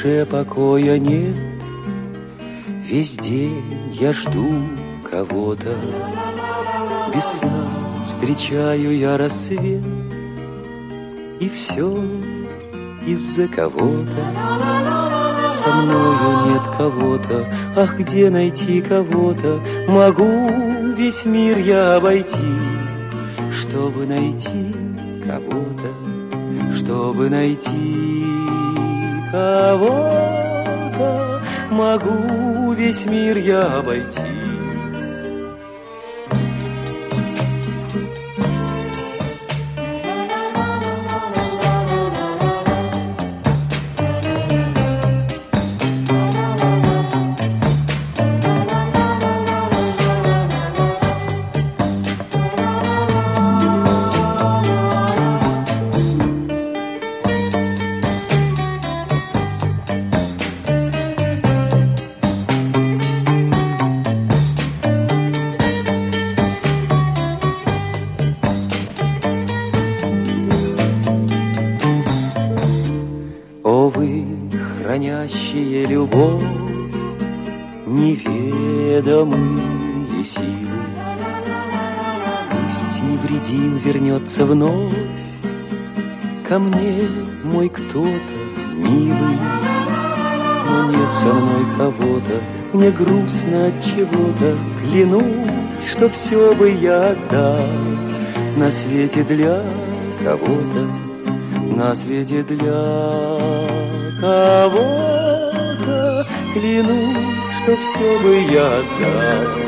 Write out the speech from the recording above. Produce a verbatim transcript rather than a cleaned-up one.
душе покоя нет, весь день я жду кого-то. Без сна встречаю я рассвет, и все из-за кого-то. Со мною нет кого-то, ах, где найти кого-то? Могу весь мир я обойти, чтобы найти кого-то, чтобы найти кого-то. Могу весь мир я обойти. Хранящие любовь неведомые силы, пусть невредим вернется вновь ко мне мой кто-то милый. Но нет со мной кого-то, мне грустно от чего-то. Клянусь, что все бы я отдал на свете для кого-то, на свете для кого-то. Клянусь, что все бы я отдал